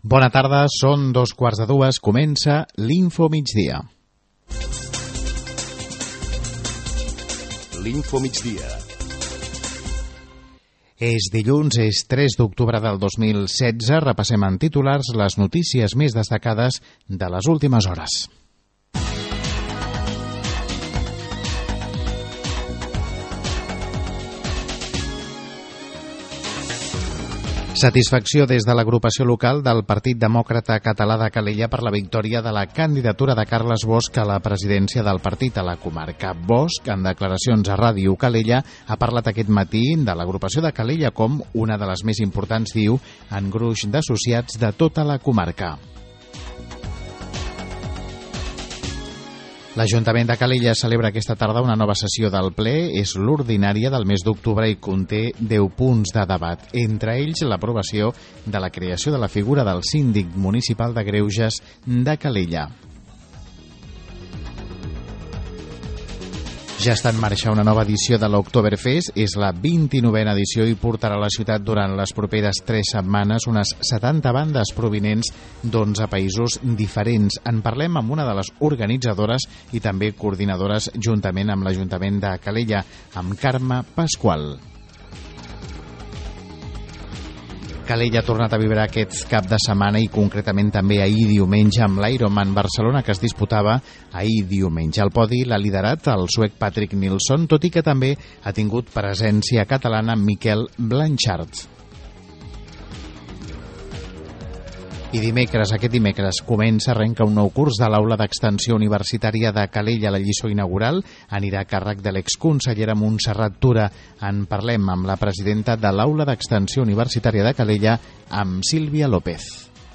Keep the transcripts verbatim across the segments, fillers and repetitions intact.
Bona tarda, són dos quarts de dues, comença l'Info Migdia. L'Info Migdia. És dilluns, és tres d'octubre del dos mil setze. Repassem en titulars les notícies més destacades de les últimes hores. Satisfacció des de l'agrupació local del Partit Demòcrata Català de Calella per la victòria de la candidatura de Carles Bosch a la presidència del partit a la comarca. Bosch, en declaracions a Ràdio Calella, ha parlat aquest matí de l'agrupació de Calella com una de les més importants, diu, en gruix d'associats de tota la comarca. L'Ajuntament de Calella celebra aquesta tarda una nova sessió del ple. És l'ordinària del mes d'octubre i conté deu punts de debat, entre ells l'aprovació de la creació de la figura del síndic municipal de Greuges de Calella. Ja està en marxa una nova edició de l'Oktoberfest, és la vint-i-novena edició i portarà a la ciutat durant les properes tres setmanes unes setanta bandes provinents d'onze països diferents. En parlem amb una de les organitzadores i també coordinadores juntament amb l'Ajuntament de Calella, amb Carme Pasqual. Calella ha tornat a vibrar aquest cap de setmana i concretament també ahir diumenge amb l'Ironman Barcelona que es disputava ahir diumenge. Al podi l'ha liderat el suec Patrick Nilsson, tot i que també ha tingut presència catalana Miquel Blanchard. I dimecres, aquest dimecres, comença, arrenca un nou curs de l'Aula d'Extensió Universitària de Calella. La lliçó inaugural anirà a càrrec de l'exconsellera Montserrat Tura. En parlem amb la presidenta de l'Aula d'Extensió Universitària de Calella, amb Sílvia López.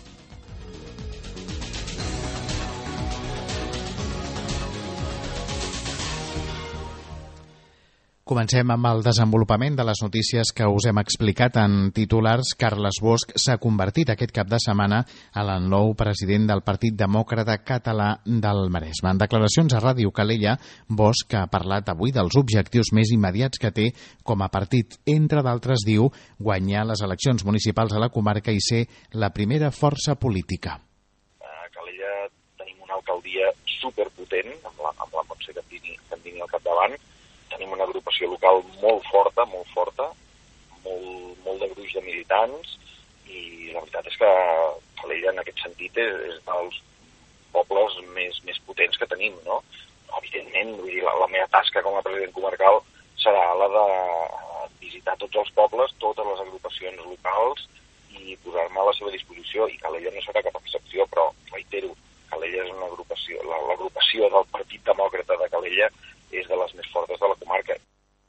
Comencem amb el desenvolupament de les notícies que us hem explicat en titulars. Carles Bosch s'ha convertit aquest cap de setmana en el nou president del Partit Demòcrata Català del Maresme. En declaracions a Ràdio Calella, Bosch ha parlat avui dels objectius més immediats que té com a partit. Entre d'altres, diu, guanyar les eleccions municipals a la comarca i ser la primera força política. A Calella tenim una alcaldia superpotent, amb la, amb la Montse Candini, Candini al capdavant. Tenim una agrupació local molt forta, molt forta, molt, molt de gruix de militants, i la veritat és que Calella en aquest sentit és, és dels pobles més, més potents que tenim, no? Evidentment, vull dir, la, la meva tasca com a president comarcal serà la de visitar tots els pobles, totes les agrupacions locals i posar-me a la seva disposició, i Calella no serà cap excepció, però reitero, Calella és una agrupació, la, l'agrupació del Partit Demòcrata de Calella és de les més fortes de la comarca.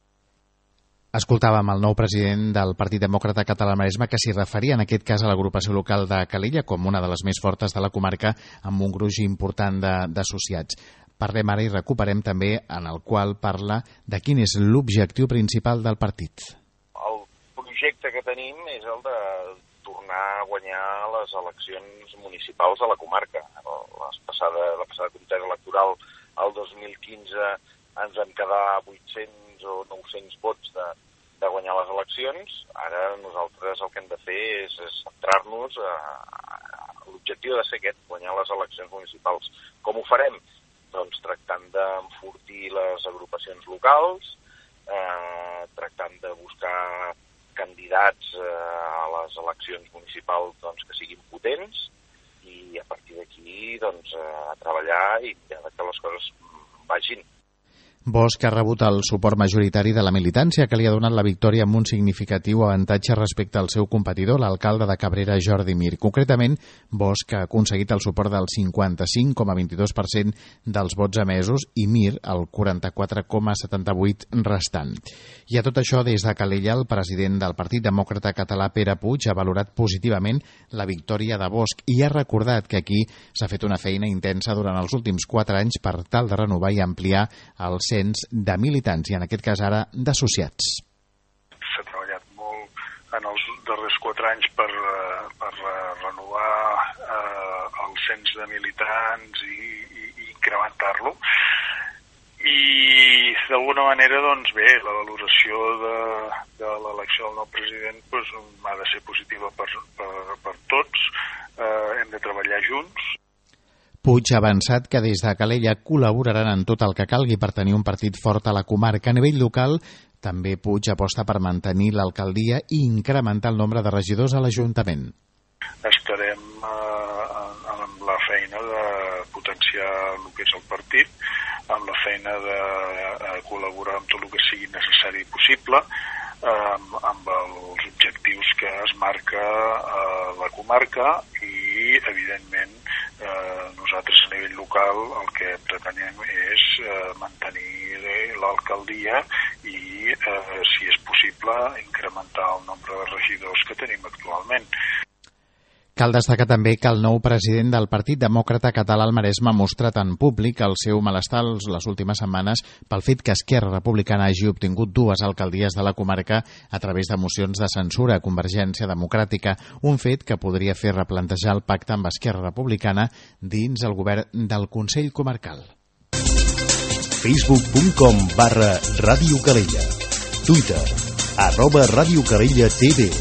Escoltàvem el nou president del Partit Demòcrata Català del Maresme que s'hi referia en aquest cas a l'agrupació local de Calella com una de les més fortes de la comarca amb un gruix important de, d'associats. Parlem ara i recuperem també en el qual parla de quin és l'objectiu principal del partit. El projecte que tenim és el de tornar a guanyar les eleccions municipals a la comarca. Les passada, la passada contesa electoral el dos mil quinze ens vam quedar vuit-cents o nou-cents vots de, de guanyar les eleccions. Ara nosaltres el que hem de fer és, és centrar-nos a, a l'objectiu de ser aquest, guanyar les eleccions municipals. Com ho farem? Doncs tractant d'enfortir les agrupacions locals, eh, tractant de buscar candidats eh, a les eleccions municipals doncs, que siguin potents, i a partir d'aquí doncs, a treballar i ja que les coses vagin. Bosch ha rebut el suport majoritari de la militància que li ha donat la victòria amb un significatiu avantatge respecte al seu competidor, l'alcalde de Cabrera, Jordi Mir. Concretament, Bosch ha aconseguit el suport del cinquanta-cinc coma vint-i-dos per cent dels vots emesos i Mir el quaranta-quatre coma setanta-vuit per cent restant. I a tot això, des de Calella, el president del Partit Demòcrata Català, Pere Puig, ha valorat positivament la victòria de Bosch i ha recordat que aquí s'ha fet una feina intensa durant els últims quatre anys per tal de renovar i ampliar el cens de militants i en aquest cas ara d'associats. S'ha treballat molt en els darrers quatre anys per, per renovar eh, el cens de militants i, i, i incrementar-lo. I d'alguna manera, doncs bé, la valoració de, de l'elecció del nou president doncs, ha de ser positiva per, per, per tots. Eh, hem de treballar junts. Puig ha avançat que des de Calella col·laboraran en tot el que calgui per tenir un partit fort a la comarca. A nivell local, també Puig aposta per mantenir l'alcaldia i incrementar el nombre de regidors a l'Ajuntament. Estarem eh, amb la feina de potenciar el que és el partit, amb la feina de eh, col·laborar amb tot el que sigui necessari i possible, eh, amb els objectius que es marca eh, la comarca i, evidentment, eh, nosaltres a nivell local el que pretenem és eh, mantenir l'alcaldia i, eh, si és possible, incrementar el nombre de regidors que tenim actualment. Cal destacar també que el nou president del Partit Demòcrata Català al Maresme ha mostrat en públic el seu malestar les últimes setmanes pel fet que Esquerra Republicana hagi obtingut dues alcaldies de la comarca a través de mocions de censura a Convergència Democràtica, un fet que podria fer replantejar el pacte amb Esquerra Republicana dins el govern del Consell Comarcal. facebook punt com barra Ràdio Calella. Twitter, arroba Ràdio Calella T V.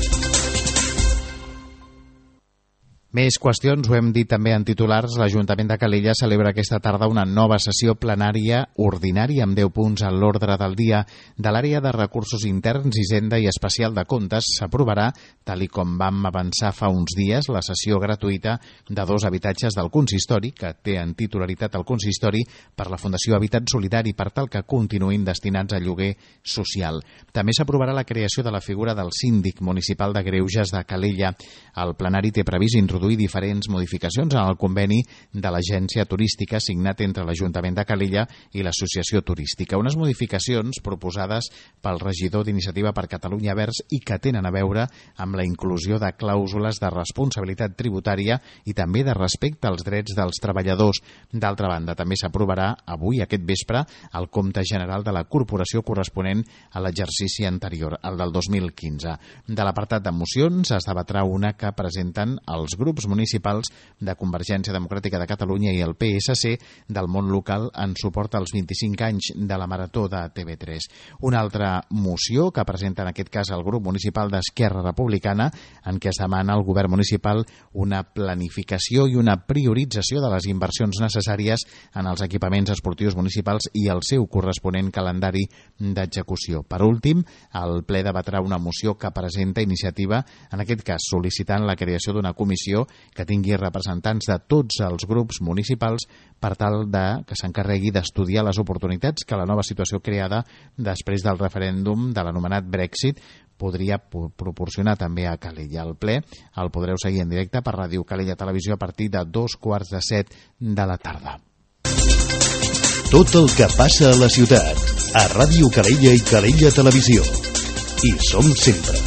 Més qüestions, ho hem dit també en titulars, l'Ajuntament de Calella celebra aquesta tarda una nova sessió plenària ordinària amb deu punts a l'ordre del dia. De l'àrea de recursos interns, Hisenda i especial de comptes s'aprovarà, tal i com vam avançar fa uns dies, la sessió gratuïta de dos habitatges del consistori, que té en titularitat el consistori, per la Fundació Habitat Solidari, per tal que continuïn destinats a lloguer social. També s'aprovarà la creació de la figura del síndic municipal de Greuges de Calella. El plenari té previst introduir diferents modificacions en el conveni de l'agència turística signat entre l'Ajuntament de Calella i l'Associació Turística. Unes modificacions proposades pel regidor d'Iniciativa per Catalunya Verds i que tenen a veure amb la inclusió de clàusules de responsabilitat tributària i també de respecte als drets dels treballadors. D'altra banda, també s'aprovarà avui, aquest vespre, el compte general de la corporació corresponent a l'exercici anterior, el del dos mil quinze. De l'apartat de mocions es debatrà una que presenten els grups municipals de Convergència Democràtica de Catalunya i el P S C del món local en suport als vint-i-cinc anys de la Marató de T V tres. Una altra moció que presenta en aquest cas el grup municipal d'Esquerra Republicana en què es demana al govern municipal una planificació i una priorització de les inversions necessàries en els equipaments esportius municipals i el seu corresponent calendari d'execució. Per últim, el ple debatrà una moció que presenta Iniciativa, en aquest cas sol·licitant la creació d'una comissió que tingui representants de tots els grups municipals per tal de que s'encarregui d'estudiar les oportunitats que la nova situació creada després del referèndum de l'anomenat Brexit podria proporcionar també a Calella. El ple el podreu seguir en directe per Ràdio Calella Televisió a partir de dos quarts de set de la tarda. Tot el que passa a la ciutat, a Ràdio Calella i Calella Televisió. Hi som sempre.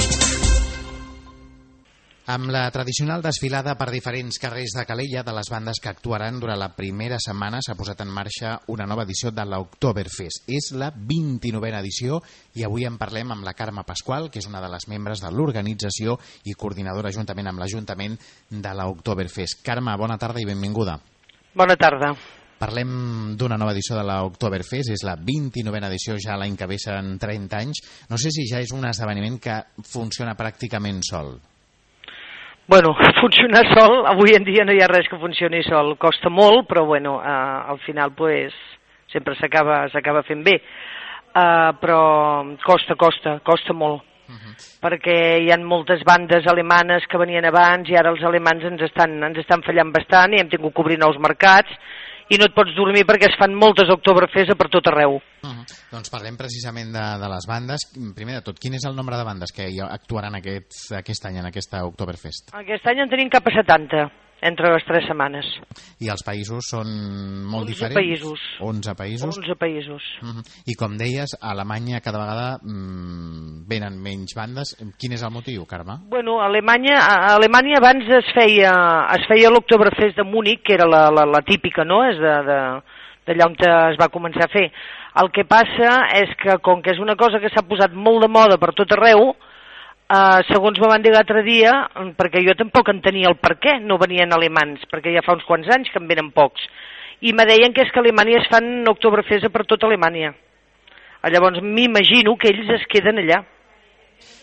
Amb la tradicional desfilada per diferents carrers de Calella de les bandes que actuaran durant la primera setmana s'ha posat en marxa una nova edició de l'Oktoberfest. És la vint-i-novena edició i avui en parlem amb la Carme Pasqual, que és una de les membres de l'organització i coordinadora juntament amb l'Ajuntament de l'Oktoberfest. Carme, bona tarda i benvinguda. Bona tarda. Parlem d'una nova edició de l'Oktoberfest, és la vint-i-novena edició, ja l'any que ve seran trenta anys. No sé si ja és un esdeveniment que funciona pràcticament sol. Bueno, funcionar sol, avui en dia no hi ha res que funcioni sol, costa molt, però bueno, eh, al final pues, sempre s'acaba s'acaba fent bé, uh, però costa, costa, costa molt, uh-huh. perquè hi ha moltes bandes alemanes que venien abans i ara els alemans ens estan, ens estan fallant bastant i hem tingut que obrir nous mercats i no et pots dormir perquè es fan moltes Oktoberfest per tot arreu. Uh-huh. Doncs parlem precisament de, de les bandes. Primer de tot, quin és el nombre de bandes que hi actuaran aquest, aquest any en aquesta Oktoberfest? Aquest any en tenim cap a setanta, entre les tres setmanes. I els països són molt onze diferents? Països. onze països. onze països. Uh-huh. I com deies, a Alemanya cada vegada mmm, venen menys bandes. Quin és el motiu, Carme? Bueno, a Alemanya, a Alemanya abans es feia, es feia l'Oktoberfest de Múnich, que era la, la, la típica, no?, és de, de, d'allà on es va començar a fer. El que passa és que, com que és una cosa que s'ha posat molt de moda per tot arreu, Uh, segons me van dir l'altre dia, perquè jo tampoc en tenia el per què no venien alemans, perquè ja fa uns quants anys que en venen pocs, i me deien que és que a Alemanya es fan Oktoberfest per tota Alemanya. Llavors m'imagino que ells es queden allà.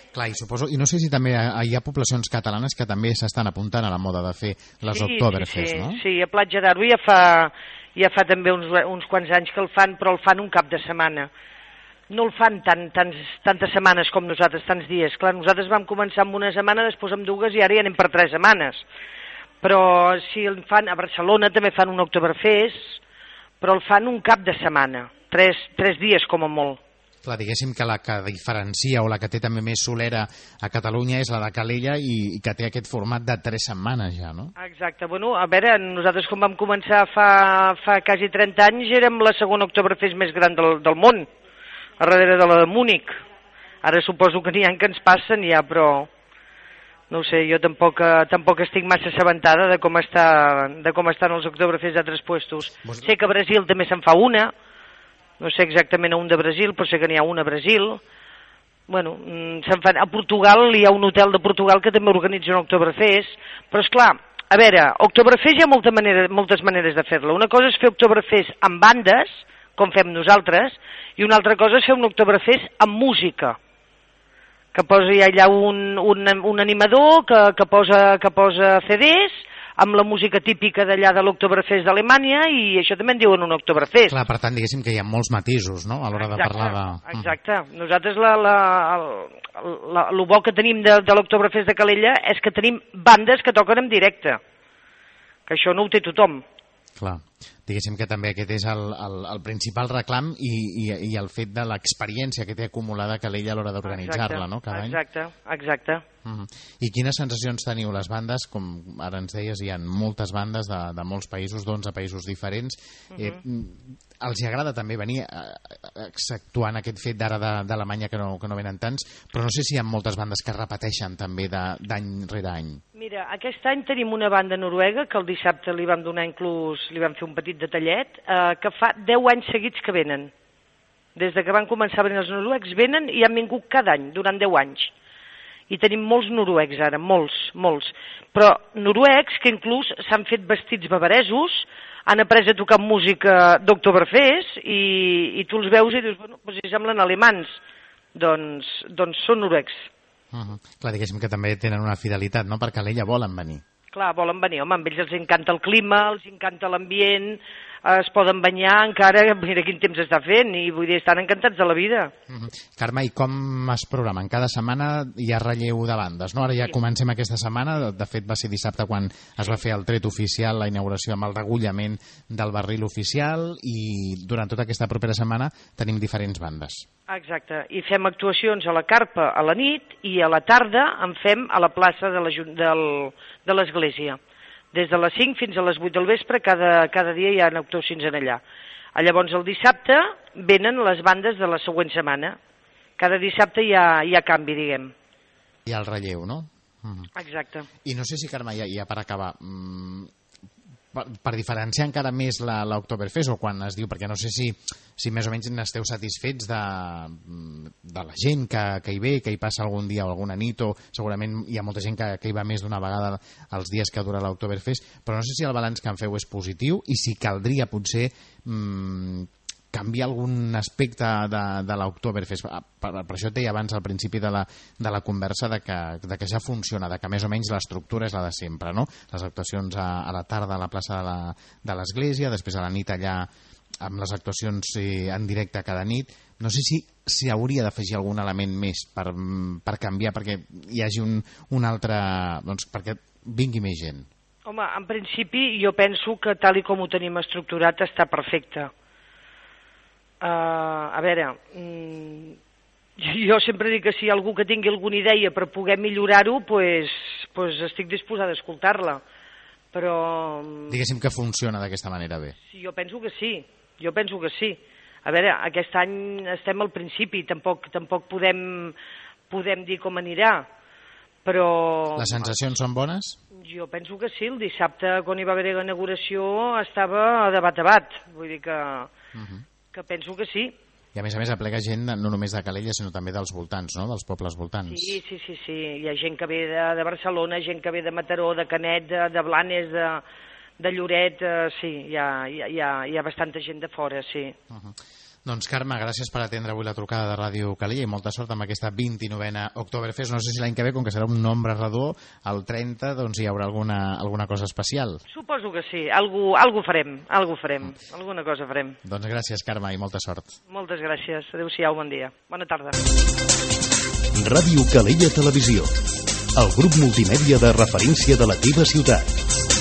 Clar, i suposo, i no sé si també hi ha poblacions catalanes que també s'estan apuntant a la moda de fer les sí, Oktoberfest, sí, no? Sí, a Platja d'Aro ja fa, ja fa també uns, uns quants anys que el fan, però el fan un cap de setmana. No el fan tant, tants, tantes setmanes com nosaltres, tants dies. Clar, nosaltres vam començar amb una setmana, després amb dues i ara ja anem per tres setmanes. Però si el fan, a Barcelona també fan un Oktoberfest, però el fan un cap de setmana, tres, tres dies com a molt. Clar, diguéssim que la que diferencia o la que té també més solera a Catalunya és la de Calella i, i que té aquest format de tres setmanes ja, no? Exacte. Bueno, a veure, nosaltres quan vam començar fa, fa quasi trenta anys érem la segona Oktoberfest més gran del, del món, a darrere de la de Múnich. Ara suposo que n'hi ha que ens passen ja, però no ho sé, jo tampoc, tampoc estic massa assabentada de com, està, de com estan els Oktoberfest d'altres puestos. Vos... Sé que a Brasil també se'n fa una, no sé exactament a un de Brasil, però sé que n'hi ha una a Brasil. Bueno, se'n fan... A Portugal hi ha un hotel de Portugal que també organitza un Oktoberfest, però és clar, a veure, Oktoberfest hi ha molta manera, moltes maneres de fer-la. Una cosa és fer Oktoberfest amb bandes, com fem nosaltres, i una altra cosa és fer un Oktoberfest amb música, que posa allà un, un, un animador que, que, posa, que posa ce des amb la música típica d'allà de l'Oktoberfest d'Alemanya, i això també en diuen un Oktoberfest. Clar, per tant, diguéssim que hi ha molts matisos, no?, a l'hora de parlar de... Exacte. Nosaltres la, la, el, la, el bo que tenim de, de l'Oktoberfest de Calella és que tenim bandes que toquen en directe, que això no ho té tothom. Clar, diguéssim que també aquest és el, el, el principal reclam i, i, i el fet de l'experiència que té acumulada Calella a l'hora d'organitzar-la, no?, cada exacte, any. Exacte, exacte. Uh-huh. I quines sensacions teniu les bandes? Com ara ens deies, hi ha moltes bandes de, de molts països, d'onze països diferents. Uh-huh. eh, els hi agrada també venir exceptuant aquest fet d'ara d'Alemanya que, no, que no venen tants, però no sé si hi ha moltes bandes que repeteixen també d'any rere any. Mira, aquest any tenim una banda noruega que el dissabte li vam donar inclús, li vam fer un petit detallet, eh, que fa deu anys seguits que venen. Des de que van començar a venir els noruecs venen i han vingut cada any, durant deu anys. I tenim molts noruecs ara, molts, molts. Però noruecs que inclús s'han fet vestits bavaresos, han après a tocar música d'Oktoberfest i, i tu els veus i dius, bueno, doncs si semblen alemans, doncs, doncs són noruecs. Uh-huh. Clar, diguéssim que també tenen una fidelitat, no?, perquè a l'ella volen venir. Clar, volen venir, home, amb ells els encanta el clima, els encanta l'ambient, es poden banyar encara, mira quin temps està fent, i vull dir, estan encantats de la vida. Uh-huh. Carme, i com es programen? Cada setmana hi ha relleu de bandes, no? Ara ja sí. Comencem aquesta setmana, de fet va ser dissabte quan es va fer el tret oficial, la inauguració amb el regulament del barril oficial, i durant tota aquesta propera setmana tenim diferents bandes. Exacte, i fem actuacions a la carpa a la nit i a la tarda en fem a la plaça de l'església. Des de les cinc fins a les vuit del vespre, cada, cada dia hi ha actuacions en allà. Llavors el dissabte venen les bandes de la següent setmana. Cada dissabte hi ha, hi ha canvi, diguem. Hi ha el relleu, no? Mm. Exacte. I no sé si, Carme, ja, ja per acabar... Mm... Per, per diferenciar encara més l'Oktoberfest, o quan es diu, perquè no sé si, si més o menys n'esteu satisfets de, de la gent que, que hi ve, que hi passa algun dia o alguna nit, o segurament hi ha molta gent que, que hi va més d'una vegada els dies que dura l'Oktoberfest, però no sé si el balanç que en feu és positiu i si caldria potser mmm, canviar algun aspecte de, de l'Oktoberfest. Per, per això et deia abans al principi de la, de la conversa de que, de que ja funciona, de que més o menys l'estructura és la de sempre, no? Les actuacions a, a la tarda a la plaça de l'església, després a la nit allà amb les actuacions eh, en directe cada nit. No sé si s'hi hauria d'afegir algun element més per, per canviar, perquè hi hagi un, un altre... doncs perquè vingui més gent. Home, en principi jo penso que tal i com ho tenim estructurat està perfecte. Uh, a veure, mm, jo sempre dic que si hi ha algú que tingui alguna idea per poder millorar-ho, pues, pues estic disposada a escoltar-la, però... Diguéssim que funciona d'aquesta manera bé. Sí, jo penso que sí, jo penso que sí. A veure, aquest any estem al principi, tampoc, tampoc podem, podem dir com anirà, però... Les sensacions són bones? Jo penso que sí, el dissabte quan hi va haver l'inauguració estava a debat a bat, vull dir que... Uh-huh. que penso que sí. I a més a més aplega gent no només de Calella sinó també dels voltants, no? Dels pobles voltants. Sí, sí, sí, sí. Hi ha gent que ve de, de Barcelona, gent que ve de Mataró, de Canet, de, de Blanes, de, de Lloret, eh, sí, hi ha, hi, ha, hi ha bastanta gent de fora, sí. Uh-huh. Doncs Carme, gràcies per atendre avui la trucada de Ràdio Calella i molta sort amb aquesta vint-i-novena Oktoberfest. No sé si l'any que ve, com que serà un nombre redó, el trenta, doncs hi haurà alguna, alguna cosa especial. Suposo que sí, algú, algú farem, algú farem, alguna cosa farem. Doncs gràcies, Carme, i molta sort. Moltes gràcies, adéu-siau, bon dia. Bona tarda. Ràdio Calella Televisió, el grup multimèdia de referència de la teva ciutat.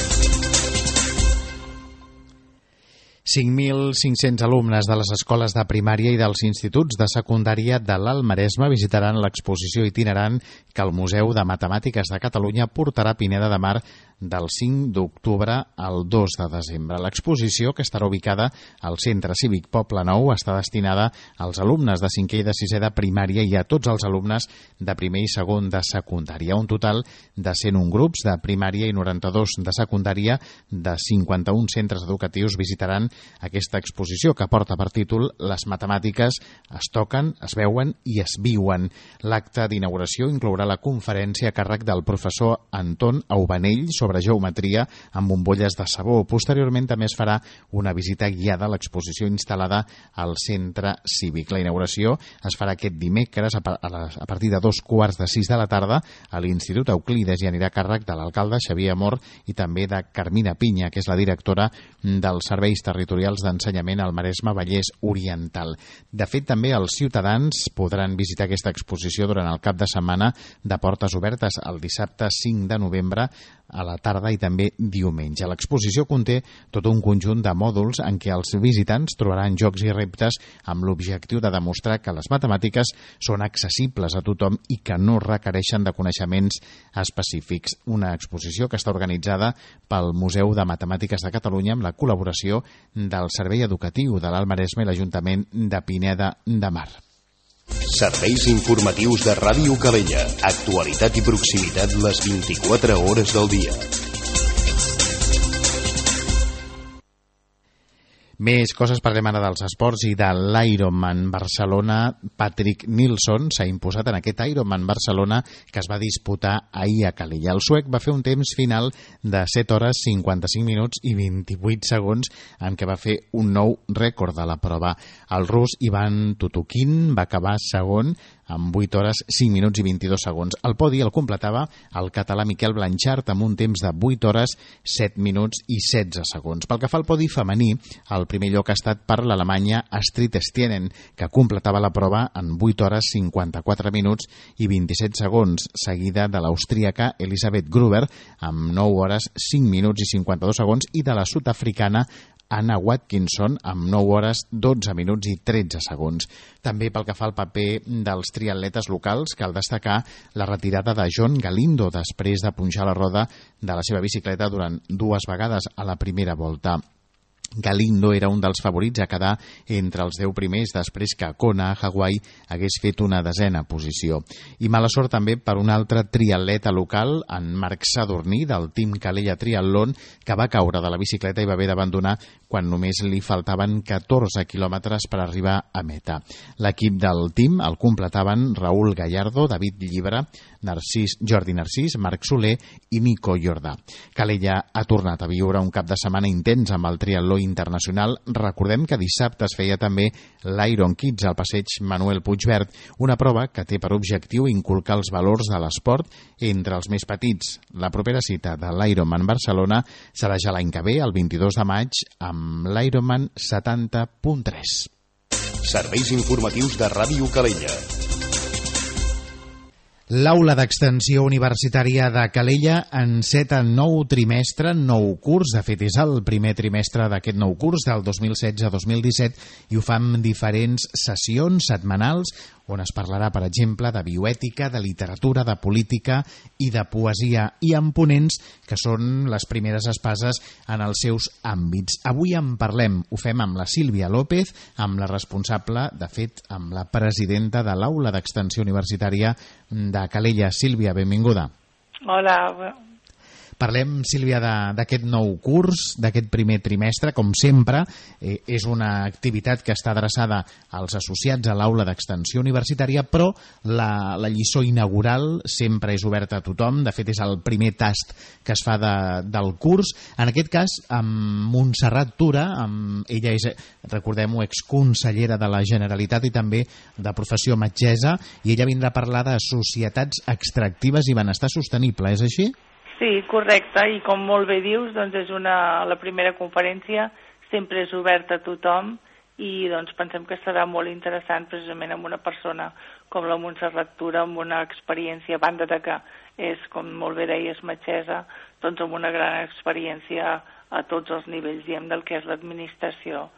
cinc mil cinc-cents alumnes de les escoles de primària i dels instituts de secundària de l'Alt Maresme visitaran l'exposició itinerant que el Museu de Matemàtiques de Catalunya portarà a Pineda de Mar del cinc d'octubre al dos de desembre. L'exposició, que estarà ubicada al Centre Cívic Poble Nou, està destinada als alumnes de cinquè i de sisè de primària i a tots els alumnes de primer i segon de secundària. Un total de cent un grups de primària i noranta-dos de secundària de cinquanta-un centres educatius visitaran aquesta exposició, que porta per títol Les matemàtiques es toquen, es veuen i es viuen. L'acte d'inauguració inclourà la conferència a càrrec del professor Anton Aubanell sobre geometria amb bombolles de sabó. Posteriorment també es farà una visita guiada a l'exposició instal·lada al centre cívic. La inauguració es farà aquest dimecres a partir de dos quarts de sis de la tarda a l'Institut Euclides i anirà a càrrec de l'alcalde Xavier Amor i també de Carmina Pinya, que és la directora dels serveis territorials d'ensenyament al Maresme Vallès Oriental. De fet, també els ciutadans podran visitar aquesta exposició durant el cap de setmana de portes obertes el dissabte cinc de novembre a la tarda i també diumenge. L'exposició conté tot un conjunt de mòduls en què els visitants trobaran jocs i reptes amb l'objectiu de demostrar que les matemàtiques són accessibles a tothom i que no requereixen de coneixements específics. Una exposició que està organitzada pel Museu de Matemàtiques de Catalunya amb la col·laboració del Servei Educatiu de l'Alt Maresme i l'Ajuntament de Pineda de Mar. Serveis informatius de Ràdio Calella. Actualitat i proximitat les vint-i-quatre hores del dia. Més coses, parlem ara dels esports i de l'Ironman Barcelona. Patrick Nilsson s'ha imposat en aquest Ironman Barcelona que es va disputar ahir a Calella. El suec va fer un temps final de set hores, cinquanta-cinc minuts i vint-i-vuit segons en què va fer un nou rècord de la prova. El rus Ivan Tutukin va acabar segon amb vuit hores, cinc minuts i vint-i-dos segons. El podi el completava el català Miquel Blanchard amb un temps de vuit hores, set minuts i setze segons. Pel que fa al podi femení, el primer lloc ha estat per l'Alemanya Astrid Stienen, que completava la prova en vuit hores, cinquanta-quatre minuts i vint-i-set segons, seguida de l'austríaca Elisabeth Gruber amb nou hores, cinc minuts i cinquanta-dos segons i de la sud-africana Anna Watkinson amb nou hores, dotze minuts i tretze segons. També pel que fa al paper dels triatletes locals, cal destacar la retirada de John Galindo després de punxar la roda de la seva bicicleta durant dues vegades a la primera volta. Galindo era un dels favorits a quedar entre els deu primers després que Kona, a Hawaii, hagués fet una desena posició. I mala sort també per un altre triatleta local, en Marc Sadurní, del Team Calella Triatlon, que va caure de la bicicleta i va haver d'abandonar quan només li faltaven catorze quilòmetres per arribar a meta. L'equip del team el completaven Raúl Gallardo, David Llibre, Narcís, Jordi Narcís, Marc Soler i Nico Jordà. Calella ha tornat a viure un cap de setmana intens amb el triatló internacional. Recordem que dissabte es feia també l'Iron Kids al passeig Manuel Puigverd, una prova que té per objectiu inculcar els valors de l'esport entre els més petits. La propera cita de l'Ironman Barcelona serà ja l'any que ve, el vint-i-dos de maig, amb l'Ironman setanta punt tres. Serveis informatius de Ràdio Calella. L'Aula d'Extensió Universitària de Calella enceta nou trimestre, nou curs. De fet, és el primer trimestre d'aquest nou curs, del dos mil setze a dos mil disset, i ho fa amb diferents sessions setmanals on es parlarà, per exemple, de bioètica, de literatura, de política i de poesia, i amb ponents que són les primeres espases en els seus àmbits. Avui en parlem, ho fem amb la Sílvia López, amb la responsable, de fet, amb la presidenta de l'Aula d'Extensió Universitària de Calella. Sílvia, benvinguda. Hola. Parlem, Sílvia, d'aquest nou curs, d'aquest primer trimestre. Com sempre, eh, és una activitat que està adreçada als associats a l'aula d'extensió universitària, però la, la lliçó inaugural sempre és oberta a tothom. De fet, és el primer tast que es fa de, del curs. En aquest cas, amb Montserrat Tura, amb, ella és, recordem-ho, exconsellera de la Generalitat i també de professió metgessa, i ella vindrà a parlar de societats extractives i benestar sostenible, és així? Sí, correcte, i com molt bé dius, doncs és una, la primera conferència sempre és oberta a tothom i doncs pensem que serà molt interessant precisament amb una persona com la Montserrat Tura, amb una experiència, a banda de que és, com molt bé deies, metgessa, doncs amb una gran experiència a tots els nivells, diem, del que és l'administració.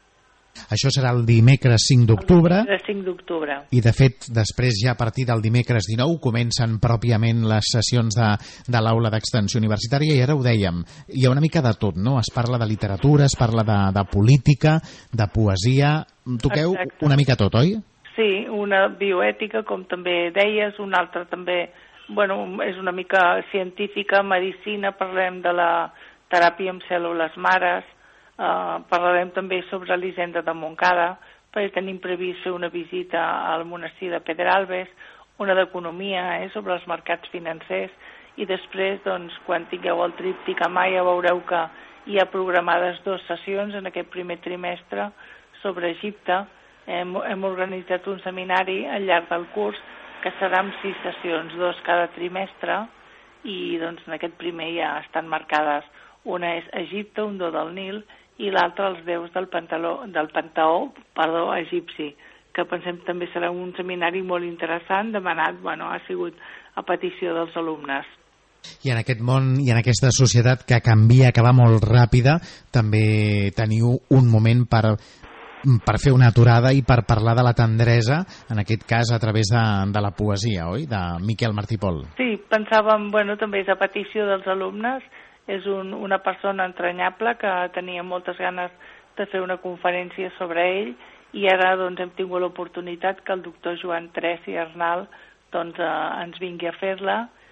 Això serà el dimecres cinc d'octubre. El cinc d'octubre. I, de fet, després ja a partir del dimecres dinou comencen pròpiament les sessions de, de l'aula d'extensió universitària i ara ho dèiem, hi ha una mica de tot, no? Es parla de literatura, es parla de, de política, de poesia... Toqueu Exacte. Una mica tot, oi? Sí, una bioètica, com també deies, una altra també, bueno, és una mica científica, medicina, parlem de la teràpia amb cèl·lules mares. Uh, parlarem també sobre l'Hisenda de Montcada, perquè tenim previst fer una visita al monestir de Pedralbes, una d'economia, eh, sobre els mercats financers, i després, doncs, quan tingueu el tríptic a mà, ja veureu que hi ha programades dues sessions en aquest primer trimestre sobre Egipte. Hem, hem organitzat un seminari al llarg del curs que serà amb sis sessions, dos cada trimestre, i doncs en aquest primer ja estan marcades. Una és Egipte, un do del Nil, i l'altre els déus del, pantaló, del panteó perdó, egipci, que pensem també serà un seminari molt interessant, demanat, bueno, ha sigut a petició dels alumnes. I en aquest món i en aquesta societat que canvia, que va molt ràpida, també teniu un moment per, per fer una aturada i per parlar de la tendresa, en aquest cas a través de, de la poesia, oi?, de Miquel Martí Pol. Sí, pensàvem, bueno, també és a petició dels alumnes. És un, una persona entranyable que tenia moltes ganes de fer una conferència sobre ell i ara doncs, hem tingut l'oportunitat que el doctor Joan Tres i Arnal doncs, eh, ens vingui a fer-la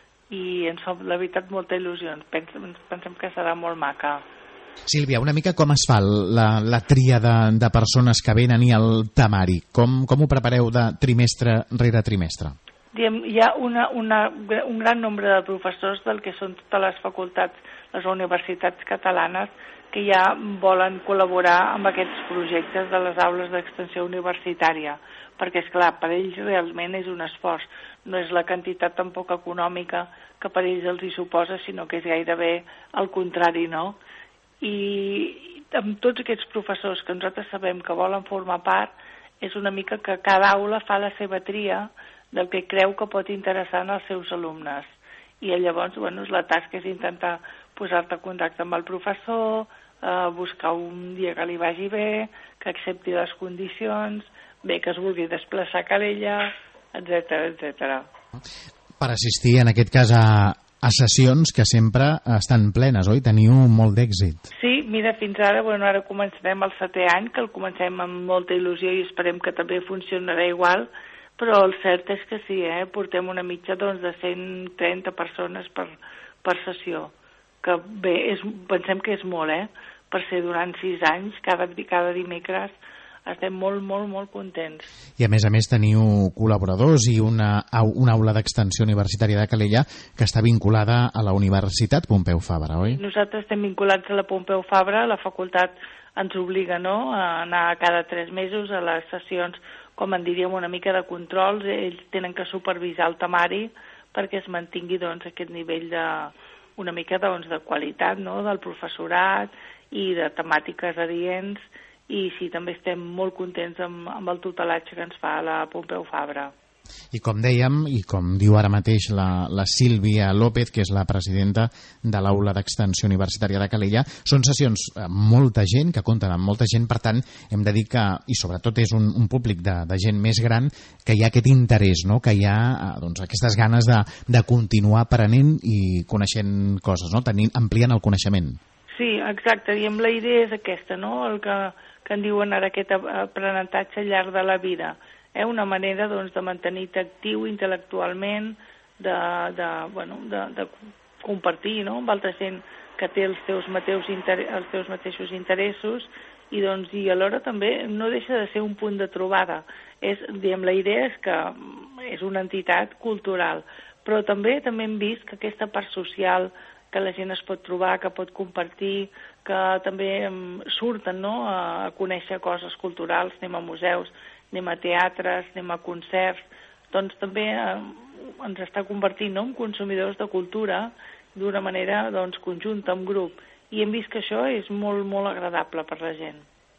i ens fa, la veritat, molta il·lusió. Pensem, pensem que serà molt maca. Sílvia, una mica com es fa la, la tria de, de persones que venen i el temari? Com, com ho prepareu de trimestre rere trimestre? Hi ha una, una, un gran nombre de professors del que són totes les facultats, les universitats catalanes, que ja volen col·laborar amb aquests projectes de les aules d'extensió universitària, perquè, és clar, per ells realment és un esforç. No és la quantitat tampoc econòmica que per ells els hi suposa, sinó que és gairebé el contrari, no? I amb tots aquests professors que nosaltres sabem que volen formar part, és una mica que cada aula fa la seva tria del que creu que pot interessar als seus alumnes. I llavors, bueno, la tasca és intentar posar-te en contacte amb el professor, eh, buscar un dia que li vagi bé, que accepti les condicions, bé, que es vulgui desplaçar a Calella, etcètera, etcètera. Per assistir, en aquest cas, a, a sessions que sempre estan plenes, oi? Teniu molt d'èxit. Sí, mira, fins ara, bueno, ara començarem el setè any, que el comencem amb molta il·lusió i esperem que també funcionarà igual, però el cert és que sí, eh? Portem una mitja doncs, de cent trenta persones per, per sessió, que bé, és, pensem que és molt, eh? Per ser durant sis anys, cada, cada dimecres, estem molt, molt, molt contents. I a més a més teniu col·laboradors i una, una aula d'extensió universitària de Calella que està vinculada a la Universitat Pompeu Fabra, oi? Nosaltres estem vinculats a la Pompeu Fabra, la facultat ens obliga, no?, a anar cada tres mesos a les sessions, com en diríem, una mica de controls. Ells tenen que supervisar el temari perquè es mantingui doncs, aquest nivell de, una mica doncs, de qualitat, no?, del professorat i de temàtiques adients, i sí, també estem molt contents amb, amb el tutelatge que ens fa la Pompeu Fabra. I com dèiem, i com diu ara mateix la, la Sílvia López, que és la presidenta de l'Aula d'Extensió Universitària de Calella, són sessions amb molta gent, que compten amb molta gent, per tant, hem de dir que, i sobretot és un, un públic de, de gent més gran, que hi ha aquest interès, no?, que hi ha doncs, aquestes ganes de, de continuar aprenent i coneixent coses, no?, tenint, ampliant el coneixement. Sí, exacte, diem, la idea és aquesta, no?, el que, que en diuen ara aquest aprenentatge al llarg de la vida. Eh, una manera doncs, de mantenir-te actiu intel·lectualment, de, de, bueno, de, de compartir, no?, amb altra gent que té els teus, mateus inter... els teus mateixos interessos, i doncs i alhora també no deixa de ser un punt de trobada. És, diguem, la idea és que és una entitat cultural, però també també hem vist que aquesta part social, que la gent es pot trobar, que pot compartir, que també surten, no?, a conèixer coses culturals, anem a museus, anem a teatres, anem a concerts, doncs també eh, ens està convertint, no?, en consumidors de cultura d'una manera, doncs, conjunta, en grup. I hem vist que això és molt, molt agradable per la gent.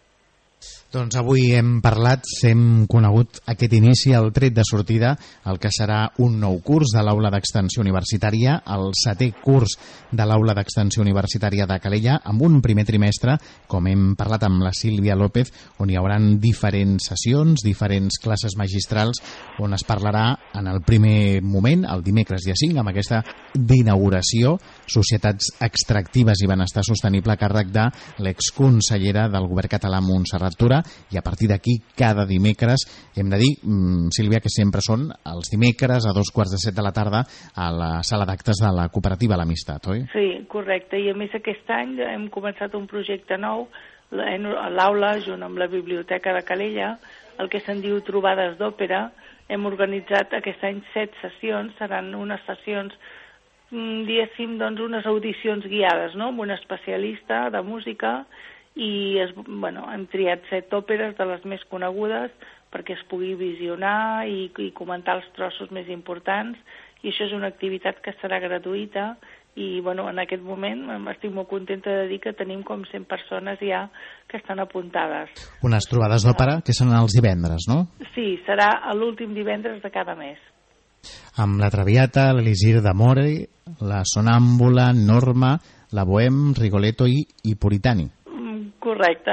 Doncs avui hem parlat, hem conegut aquest inici, el tret de sortida, el que serà un nou curs de l'Aula d'Extensió Universitària, el setè curs de l'Aula d'Extensió Universitària de Calella, amb un primer trimestre, com hem parlat amb la Sílvia López, on hi haurà diferents sessions, diferents classes magistrals, on es parlarà en el primer moment, el dimecres dia cinc, amb aquesta d'inauguració, Societats Extractives i Benestar Sostenible, a càrrec de l'exconsellera del govern català, Montserrat Tura, i a partir d'aquí cada dimecres, hem de dir, Sílvia, que sempre són els dimecres a dos quarts de set de la tarda a la sala d'actes de la cooperativa L'Amistat, oi? Sí, correcte, i a més aquest any hem començat un projecte nou a l'aula, junt amb la Biblioteca de Calella, el que se'n diu Trobades d'Òpera. Hem organitzat aquest any set sessions, seran unes sessions, diguéssim, doncs unes audicions guiades, no?, amb un especialista de música, i es, bueno, hem triat set òperes de les més conegudes perquè es pugui visionar i, i comentar els trossos més importants, i això és una activitat que serà gratuïta, i bueno, en aquest moment estic molt contenta de dir que tenim com cent persones ja que estan apuntades. Unes trobades d'òpera que són els divendres, no? Sí, serà l'últim divendres de cada mes. Amb la Traviata, l'Elisir d'Amore, la Sonàmbula, Norma, la Bohème, Rigoletto i, i Puritani. Correcte,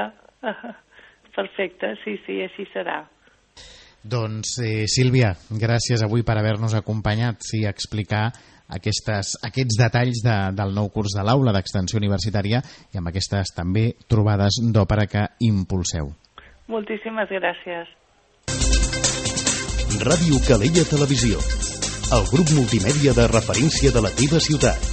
perfecte, sí, sí, així serà. Doncs, eh, Sílvia, gràcies avui per haver-nos acompanyat i explicar aquestes, aquests detalls de, del nou curs de l'Aula d'Extensió Universitària i amb aquestes també trobades d'òpera que impulseu. Moltíssimes gràcies. Ràdio Calella Televisió, el grup multimèdia de referència de la teva ciutat.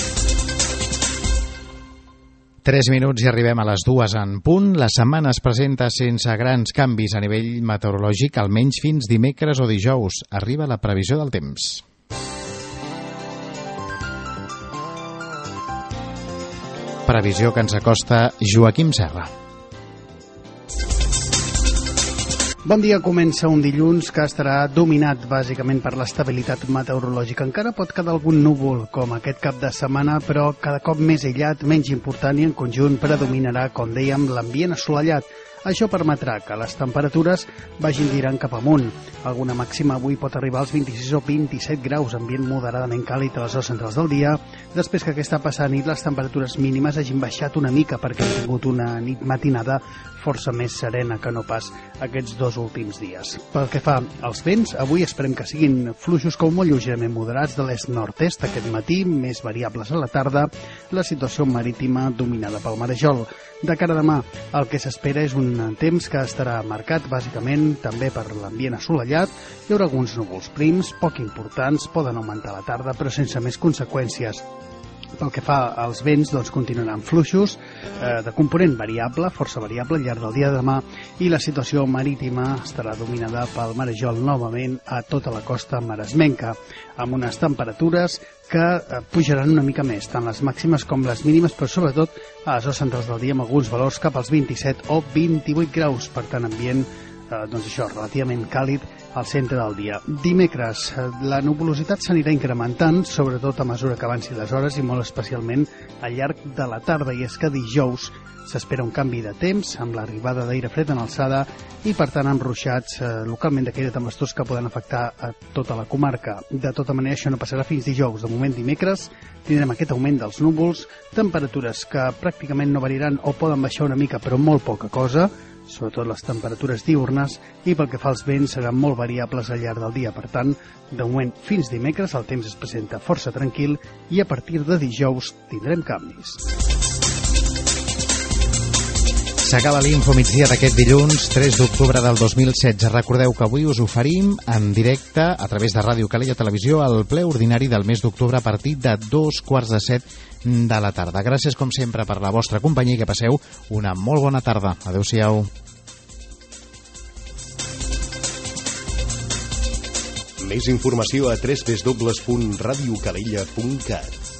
Tres minuts i arribem a les dues en punt. La setmana es presenta sense grans canvis a nivell meteorològic, almenys fins dimecres o dijous. Arriba la previsió del temps. Previsió que ens acosta Joaquim Serra. Bon dia, comença un dilluns que estarà dominat bàsicament per l'estabilitat meteorològica. Encara pot quedar algun núvol, com aquest cap de setmana, però cada cop més aïllat, menys important, i en conjunt predominarà, com dèiem, l'ambient assolellat. Això permetrà que les temperatures vagin tirant cap amunt. Alguna màxima avui pot arribar als vint-i-sis o vint-i-set graus, ambient moderadament càlid a les hores centrals del dia, després que aquesta passada nit les temperatures mínimes hagin baixat una mica perquè hem tingut una nit matinada força més serena que no pas aquests dos últims dies. Pel que fa als vents, avui esperem que siguin fluixos com molt lleugerament moderats de l'est nord-est aquest matí, més variables a la tarda, la situació marítima dominada pel marejol. De cara a demà, el que s'espera és un temps que estarà marcat bàsicament també per l'ambient assolellat. Hi haurà alguns núvols prims, poc importants, poden augmentar a la tarda, però sense més conseqüències. Pel que fa als vents, doncs continuaran fluixos, eh, de component variable, força variable al llarg del dia de demà, i la situació marítima estarà dominada pel marejol novament a tota la costa maresmenca, amb unes temperatures que eh, pujaran una mica més, tant les màximes com les mínimes, però sobretot a les hores centrals del dia amb alguns valors cap als vint-i-set o vint-i-vuit graus, per tant ambient eh, doncs això, relativament càlid al centre del dia. Dimecres, la nuvolositat s'anirà incrementant, sobretot a mesura que avanci les hores i molt especialment al llarg de la tarda, i és que dijous s'espera un canvi de temps amb l'arribada d'aire fred en alçada i per tant amb ruixats eh, localment d'aquelles temperatures que poden afectar a tota la comarca. De tota manera això no passarà fins dijous. De moment dimecres tindrem aquest augment dels núvols, temperatures que pràcticament no variaran o poden baixar una mica però molt poca cosa, sobretot les temperatures diurnes, i pel que fa als vents seran molt variables al llarg del dia. Per tant, de moment fins dimecres el temps es presenta força tranquil i a partir de dijous tindrem canvis. S'acaba l'Info migdia d'aquest dilluns, tres d'octubre del dos mil setze. Recordeu que avui us oferim en directe, a través de Ràdio Calella Televisió, el ple ordinari del mes d'octubre a partir de dos quarts de set de la tarda. Gràcies, com sempre, per la vostra companyia i que passeu una molt bona tarda. Adéu-siau. Més informació a w w w punt radio calella punt cat.